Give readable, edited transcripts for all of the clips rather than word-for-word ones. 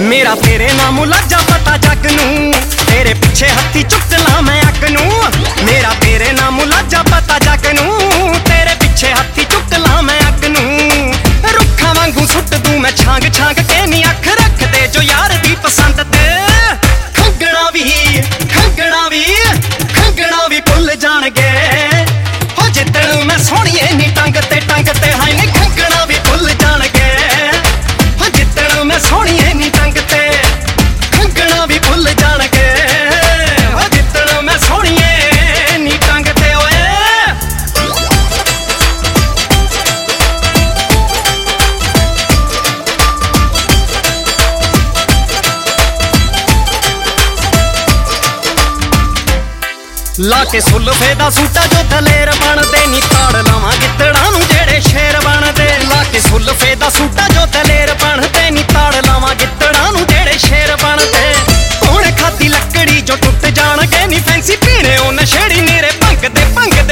मेरा तेरे नाम लज्जा पता जग नू, तेरे पिछे हत्थी चुक ला मैं अग नू। मेरा तेरे नाम लज्जा पता जग नू, तेरे पिछे हत्थी चुक ला मैं अग नू। रुखा वांगू सुट दूं मैं छांग छांग के नी अख रख दे जो यार दी पसंद ते। खंगना भी भुल जाणगे हो जिद्दण मैं सोहणीए नी टंग ते हाय नी। खंगना भी भुल जाणगे हो जिद्दण मैं सोहणीए नी टंग ते। खंगना भी भुल जाणगे हो जिद्दण मैं सोहणीए नी टंग ते। ओए लाके सुल्फे दा सूटा जो दलेर बनदे नी, ताड़ लावां गिद्दड़ां नूं जेड़े शेर बनदे। लाके सुल्फे दा सूटा जो दलेर बनदे नी, ताड़ लावां गिद्दड़ां नूं जेड़े शेर बनदे। हुण खादी लकड़ी जो टुट जाणगे नी, फैंसी पीने ओ नशेड़ी नेरे भंगदे।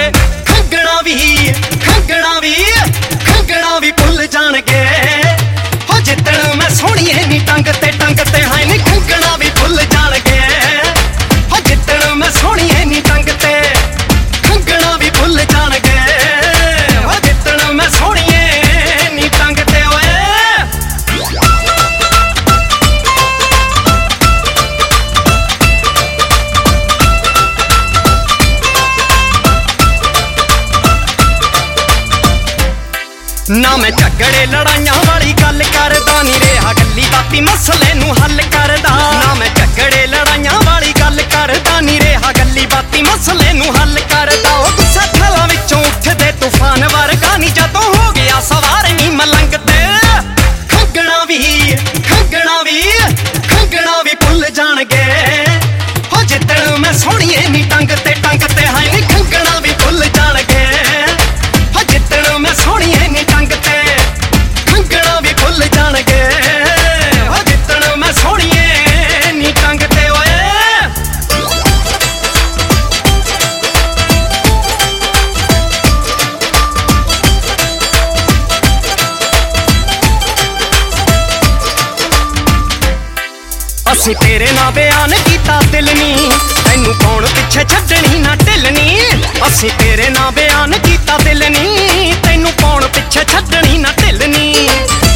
खंगना भी भुल जाणगे हो जिद्दण मैं सोहणीए नी टंग ते हाय नी। खंगना भी भुल जाणगे हो जिद्दण मैं सोहणीए नी टंग ते। खंगना भी भुल जाणगे हो जिद्दण मैं सोहणीए नी टंग ते। ओए ना मैं झगड़े लड़ाइयां वाली गल करदा नी, रेहा गल्ली बाती मसले नूं हल करदा। ना मैं झगड़े लड़ाइयां वाली गल करदा नी, रेहा गल्ली बाती मसले नूं हल करदा। ओ गुस्सा थलां विचों उठदे तूफान वर्गा नी, जदों हो गया सवार नी मलंग ते। खंगना भी भुल जाणगे हो जिद्दण मैं सोहणीए नी टंग ते हाय नी। खंगना भी भुल जाणगे हो जिद्दण मैं सोहणीए नी टंग ते। खंगना भी भुल जाणगे हो जिद्दण मैं सोहणीए नी टंग ते। ओए असीं तेरे नाल बयान कीता दिल नी, तैनू कौन पिछे छड्डनी ना ढिलनी। असीं तेरे नाल बयान कीता दिल नी, तैनू कौन पिछे छड्डनी ना ढिलनी।